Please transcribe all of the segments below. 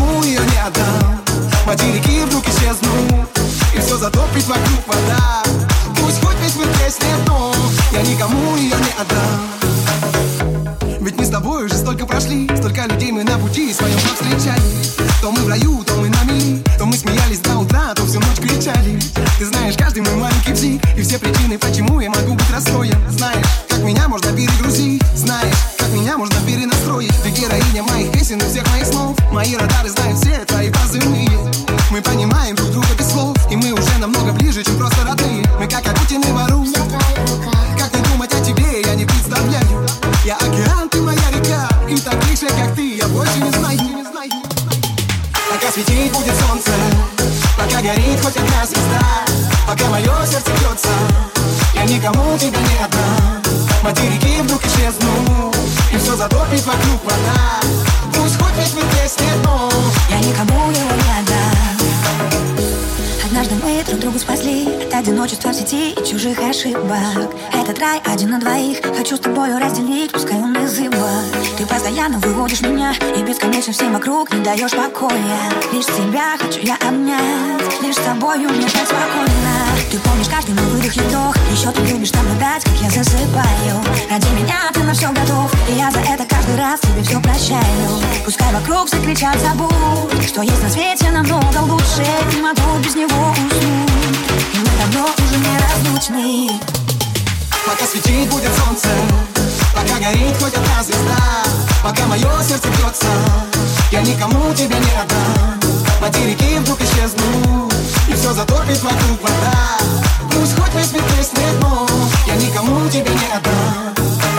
никому ее не отдам. Материки вдруг исчезнут, и все затопит вокруг вода. Пусть хоть весь мир треснет, но я никому ее не отдам. Ведь мы с тобой уже столько прошли, столько людей мы на пути своем повстречали. То мы в раю, то мы на мели, то мы смеялись до утра, то всю ночь кричали. Ты знаешь каждый мой маленький псих и все причины, почему я могу быть расстроен. Знаешь, как меня можно перегрузить, знаешь, как меня можно перенастроить. Ты героиня моих песен и всех моих снов. Мои радары знают все твои позывные. Мы понимаем друг друга без слов, и мы уже намного ближе, чем просто родные. Мы как Акутины вору. Как не думать о тебе, я не представляю. Я океан, ты моя река, и так ближе, как ты, я больше не знаю. Пока светить будет солнце, пока горит хоть одна звезда, пока мое сердце бьется, я никому тебя не отдам. Материки вдруг исчезнут, и все затопит вокруг вода. Пусть хоть весь мир треснет, но я никому его не отдам. Однажды мы друг другу спасли от одиночества в сети и чужих ошибок. Этот рай один на двоих, хочу с тобою разделить, пускай он называет. Ты постоянно выводишь меня, и бесконечно всем вокруг не даешь покоя. Лишь тебя хочу я обнять, лишь с тобою мне так спокойно. Ты помнишь каждый мой выдох и вдох, еще ты любишь наблюдать, как я засыпаю. Ради меня ты на все готов, и я за это каждый раз тебе все прощаю. Пускай вокруг все кричат забудь, что есть на свете намного лучше, не могу без него уснуть, и мы давно уже неразлучны. пока светить будет солнце, пока горит хоть одна звезда, пока мое сердце бьется, я никому тебя не отдам. Материки вдруг исчезнут, и все затопит вокруг вода. Пусть хоть весь мир треснет, но я никому тебя не отдам.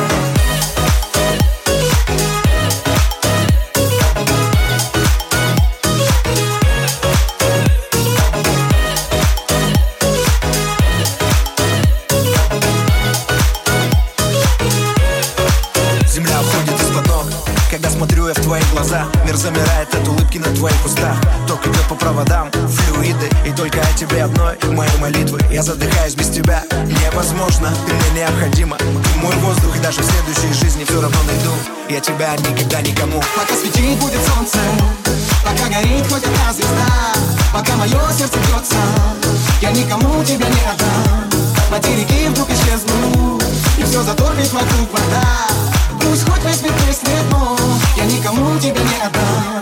Земля уходит из-под ног, когда смотрю я в твои глаза. Мир замирает от улыбки на твоих устах. Ток идет по проводам, флюиды, и только о тебе одной мои молитвы. Я задыхаюсь без тебя, невозможно, ты мне необходима. Ты мой воздух, и даже в следующей жизни все равно найду я тебя никогда никому. Пока светить будет солнце, пока горит хоть одна звезда, пока мое сердце бьется, я никому тебя не отдам. Материки вдруг исчезнут, и все затопит вокруг вода. Пусть хоть весь мир треснет, но я никому тебя не отдам.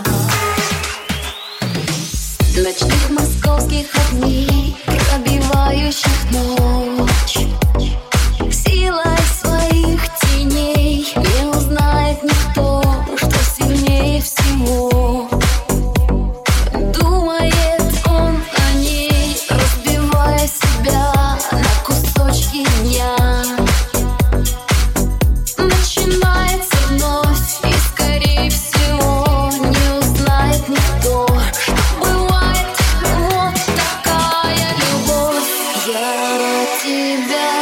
Ночных московских огней, пробивающих ночь, силой своих теней не узнает никто, что сильнее всего. Думает он о ней, разбивая себя на кусочки дня. Начинается вновь, и скорее всего не узнает никто, что бывает вот такая любовь. Я тебя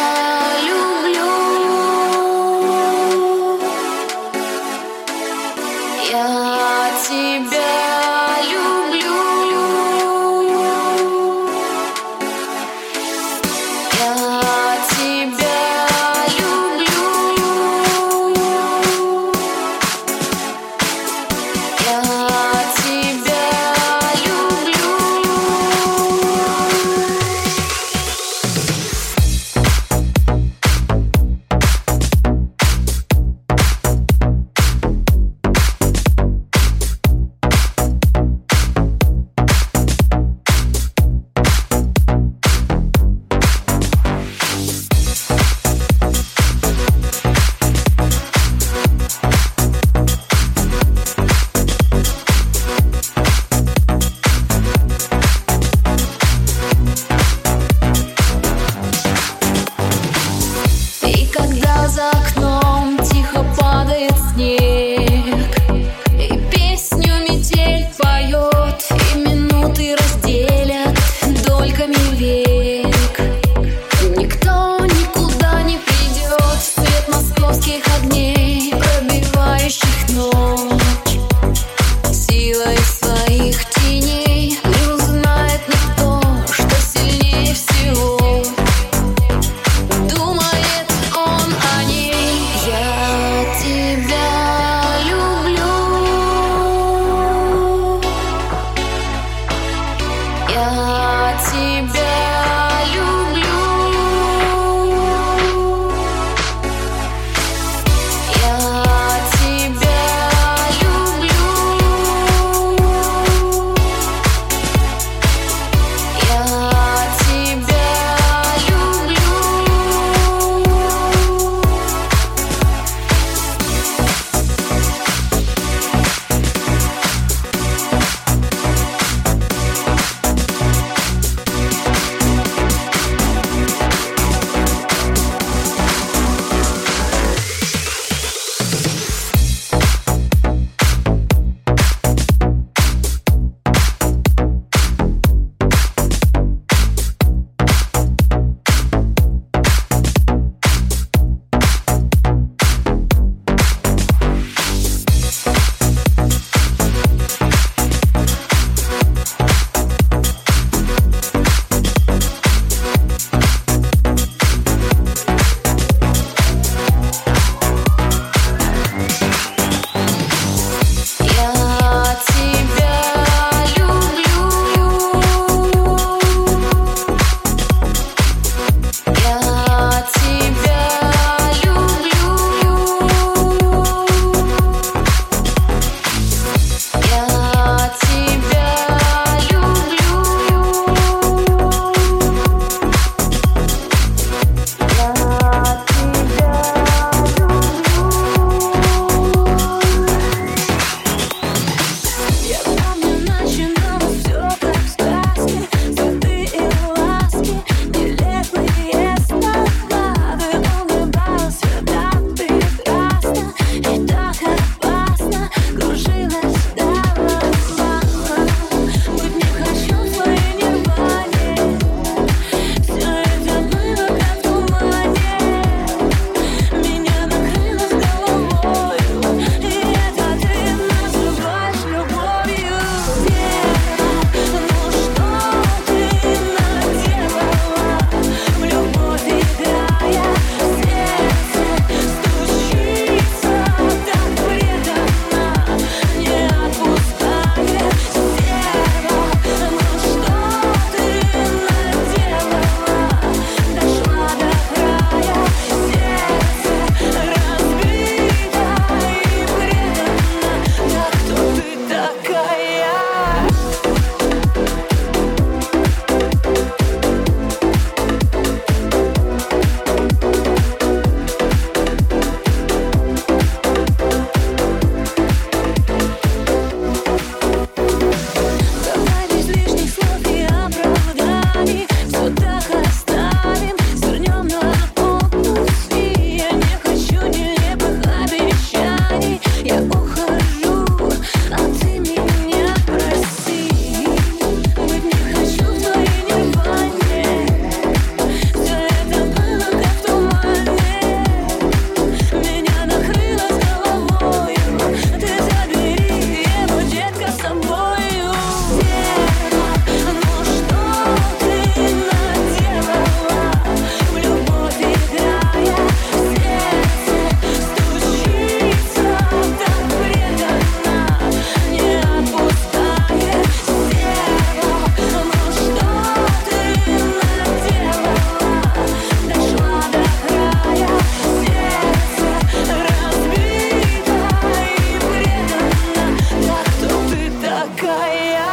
такая.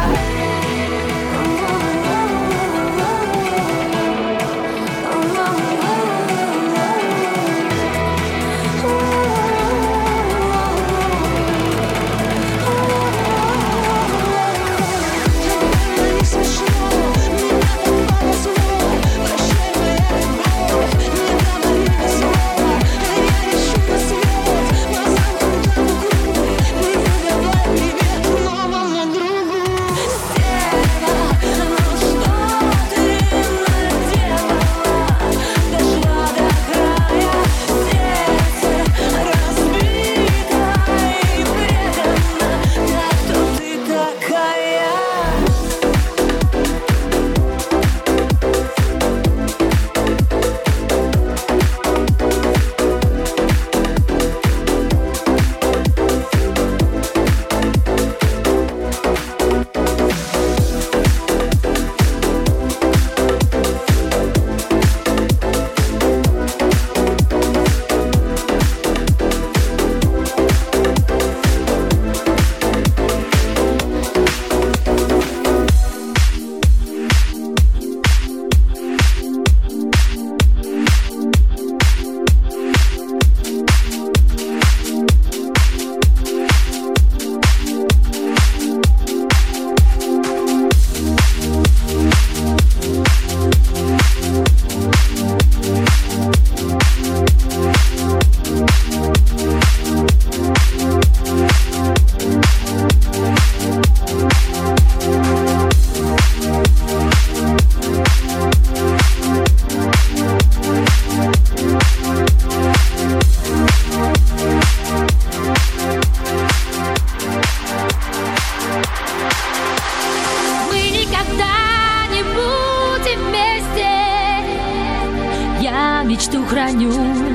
Мечту храню,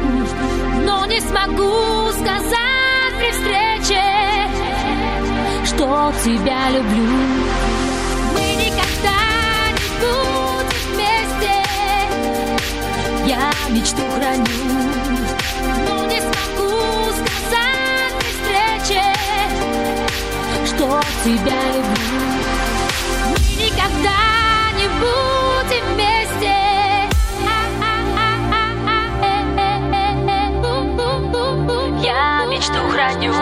но не смогу сказать при встрече, что тебя люблю. Мы никогда не будем вместе. Я мечту храню, но не смогу сказать при встрече, что тебя люблю. Мы никогда не будем вместе. Я мечту храню.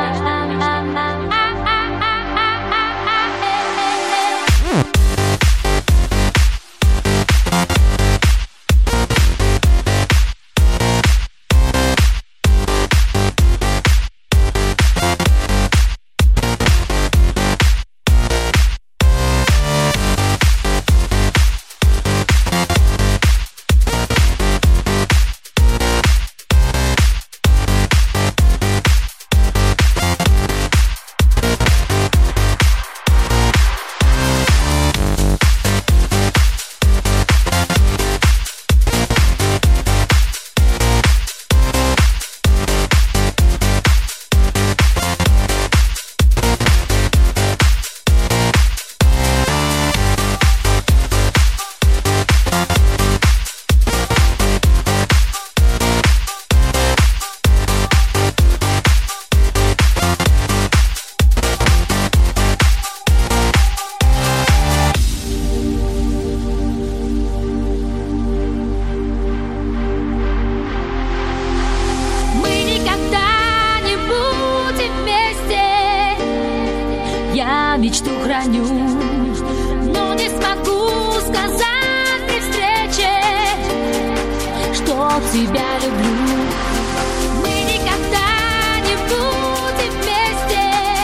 Мечту храню, но не смогу сказать при встрече, что тебя люблю. Мы никогда не будем вместе.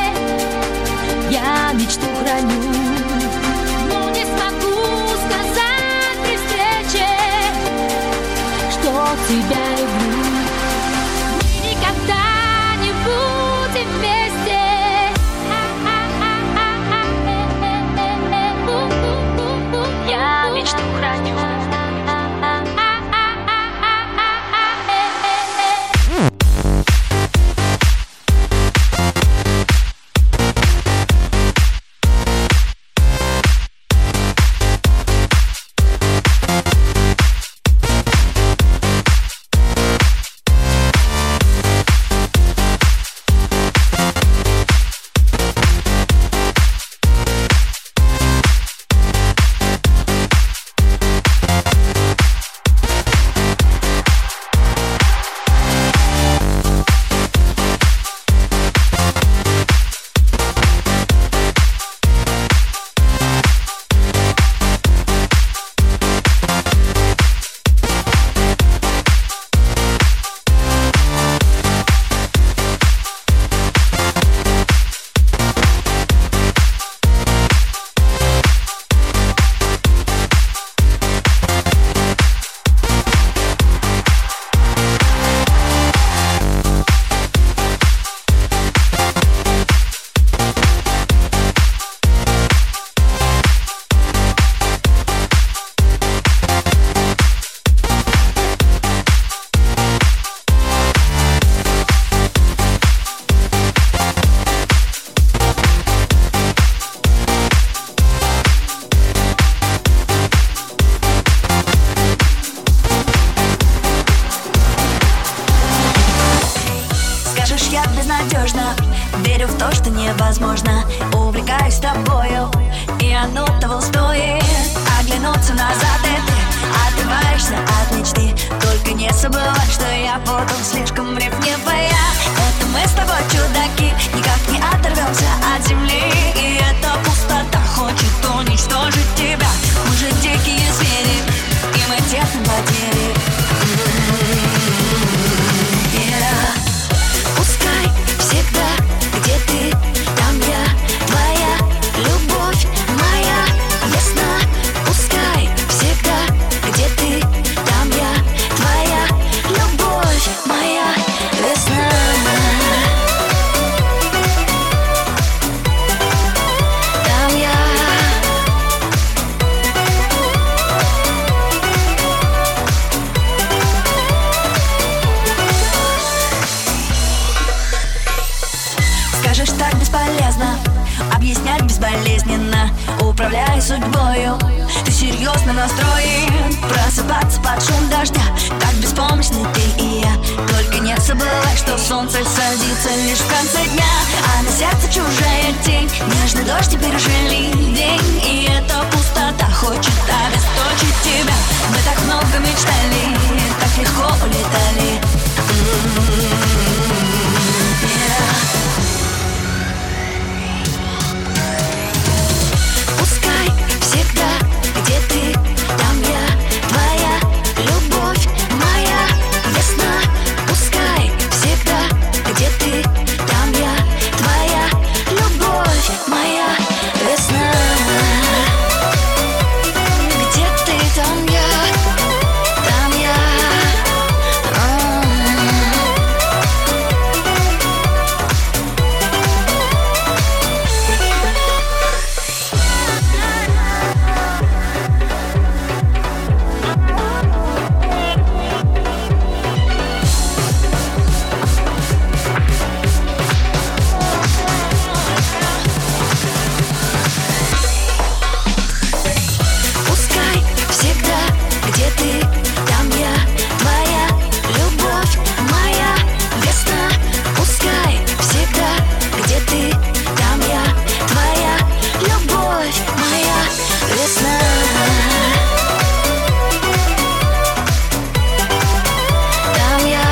Я мечту храню, но не смогу сказать при встрече, что тебя люблю. Мы никогда не будем вместе. Я мечту храню. тобою, и оно того стоит. Оглянуться назад, и ты отрываешься от мечты. Только не забывай, что я буду слишком ревнивая. Это мы с тобой чудаки, никак не оторвемся от земли. И эта пустота хочет уничтожить тебя. Мы же дикие звери, и мы терпим потери. Пускай всегда, где ты, там я, твоя любовь, моя весна. Пускай всегда, где ты, там я, твоя любовь, моя весна. Там я. Скажешь, так бесполезно объяснять безболезненно, управляя судьбою. Ты серьезно настроен просыпаться под шум дождя. Так беспомощны ты и я. Только не забывай, что солнце садится лишь в конце дня, а на сердце чужая тень. Нежный дождь теперь уже ливень, и эта пустота хочет обесточить тебя. Мы так много мечтали, так легко улетали. Пускай всегда, где ты, там я, твоя любовь, моя весна. Пускай всегда, где ты, там я, твоя любовь, моя весна. Где ты, там я, там я. Пускай всегда, где ты, там я, твоя любовь, моя весна. Пускай всегда, где ты, там я, твоя любовь, моя весна. Там я.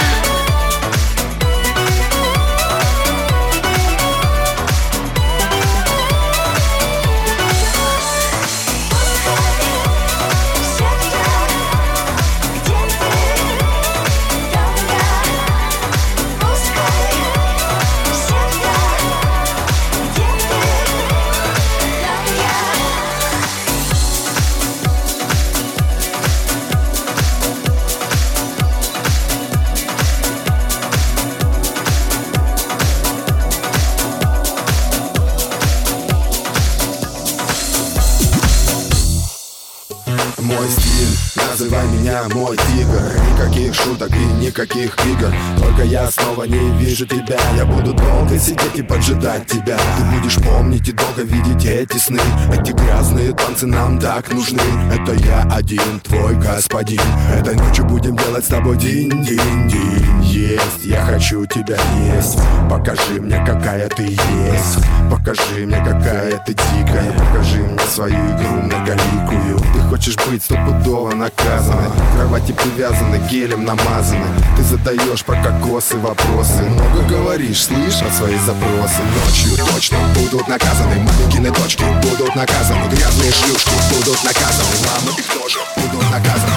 Мой стиль, называй меня мой тигр. Никаких шуток и никаких игр. Только я снова не вижу тебя. Я буду долго сидеть и поджидать тебя. Ты будешь помнить и долго видеть эти сны. Эти грязные танцы нам так нужны. Это я один, твой господин. Этой ночью будем делать с тобой динь-динь-динь. Есть, я хочу тебя есть. Покажи мне, какая ты есть. Покажи мне, какая ты дикая. Покажи мне свою игру многоликую. Ты хочешь быть стопудово наказаны. К кровати привязаны, гелем намазаны. Ты задаешь про кокосы вопросы. Много говоришь, слышал свои запросы. Ночью точно будут наказаны. Маменькины дочки будут наказаны. Грязные шлюшки будут наказаны. Мамы их тоже будут наказаны.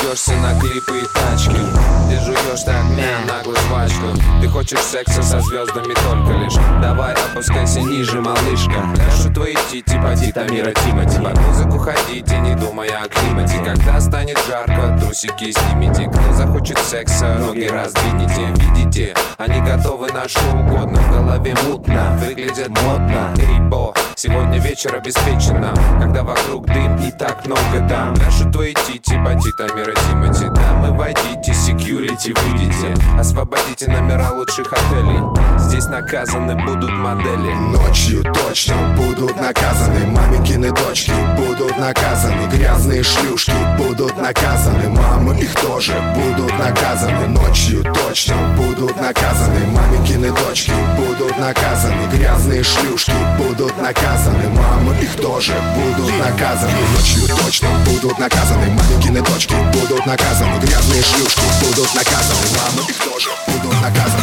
ведешься на клипы и тачки. Ты жуешь так наглую жвачку. Ты хочешь секса со звездами только лишь. Давай опускайся ниже, малышка. Ляжу твои тити, поди Тамира Тимати. Под музыку ходите, не думая о климате. Когда станет жарко, трусики снимите. Кто захочет секса, ноги раздвинете. Видите, они готовы на что угодно. В голове мутно, выглядят модно. Рибо, сегодня вечер обеспечено. Когда вокруг дым и так много дам. Ляжу твои тити, поди Тамира Тимати. Дамы, войдите, security, выйдите. Освободите номера лучших отелей. Здесь наказаны будут модели. Ночью точно будут наказаны. Маменькины дочки будут наказаны. Грязные шлюшки будут наказаны. Мамы их тоже будут наказаны. Ночью точно будут наказаны. Маменькины дочки будут наказаны. Грязные шлюшки будут наказаны. Мамы их тоже будут наказаны. Ночью точно будут наказаны. Маменькины дочки будут наказаны. Грязные шлюшки будут наказаны. Мамы их тоже будут наказаны.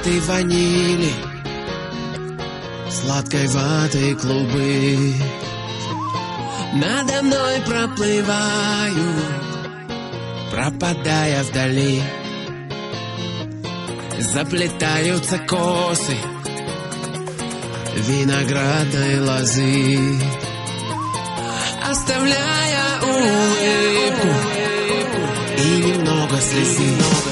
этой ванили, сладкой ватой клубы надо мной проплывают, пропадая вдали. Заплетаются косы виноградной лозы, оставляя улыбку и немного слезы.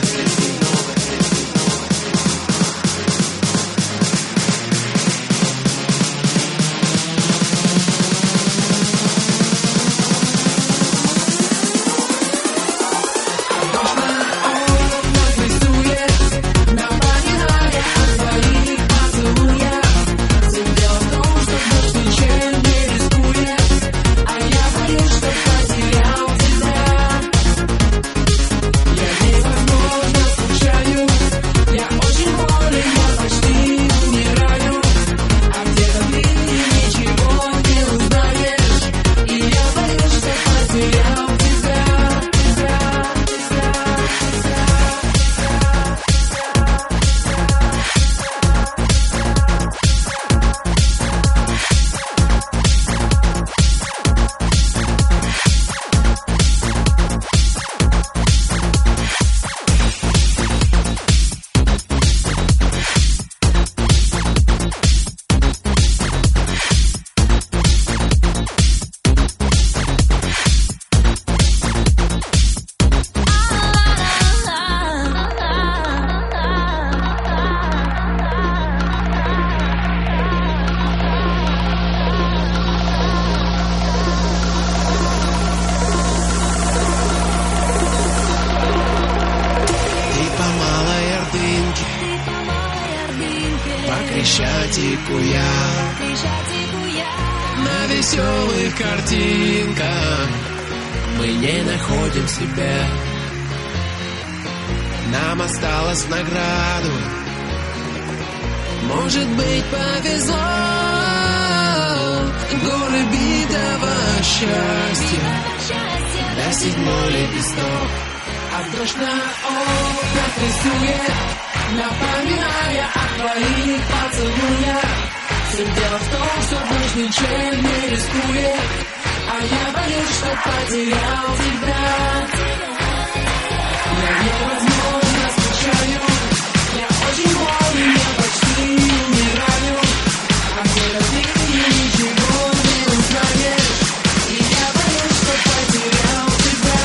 Крещатику я на веселых картинках мы не находим себя. Нам осталось в награду, может быть, повезло. Горы битого счастья, да седьмой лепесток, а дождь на окнах рисует, напоминая о твоих поцелуях. Все дело в том, что дождь ничем не рискует, а я боюсь, что потерял тебя. Я невозможно скучаю, я очень болен, я почти умираю, а где-то ты ничего не узнаешь, и я боюсь, что потерял тебя.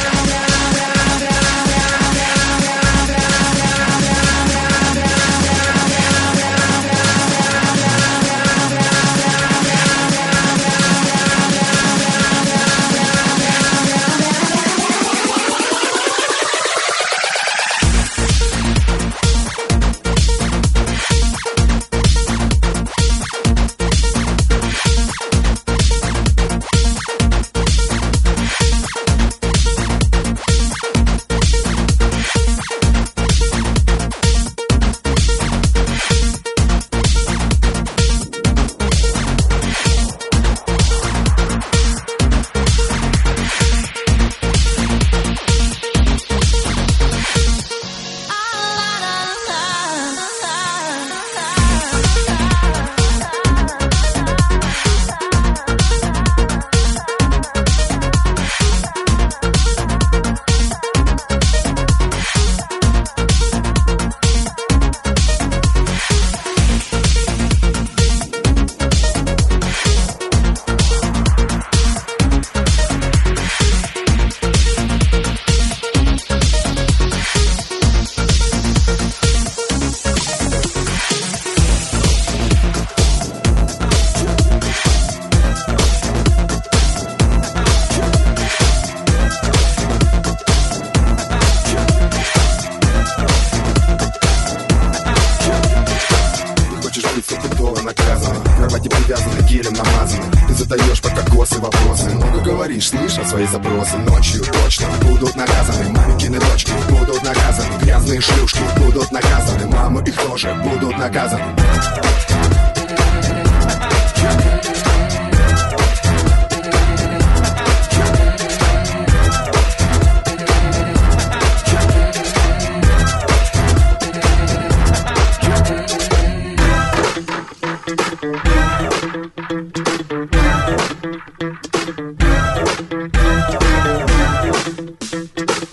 Слышал свои запросы, ночью точно будут наказаны. Маменькины дочки будут наказаны. Грязные шлюшки будут наказаны. Мамы их тоже будут наказаны.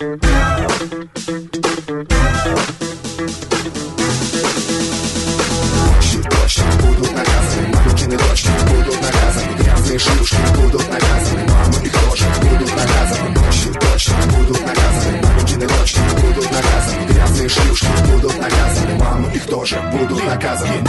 Дождь будут наказаны, мамочкины дочки будут наказаны, грязные шлюшки будут наказаны, мамы их тоже будут наказаны. Дождь будут наказаны, мамочкины дочки будут наказаны, грязные шлюшки будут наказаны, мамы их тоже будут наказаны.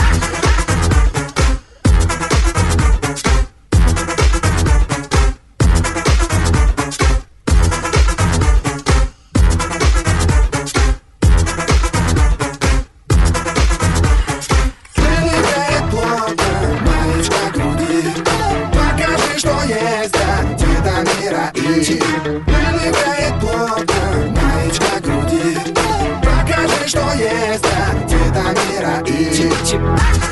Прилегает плотно, маечка груди. Покажи, что есть, да, где-то мира и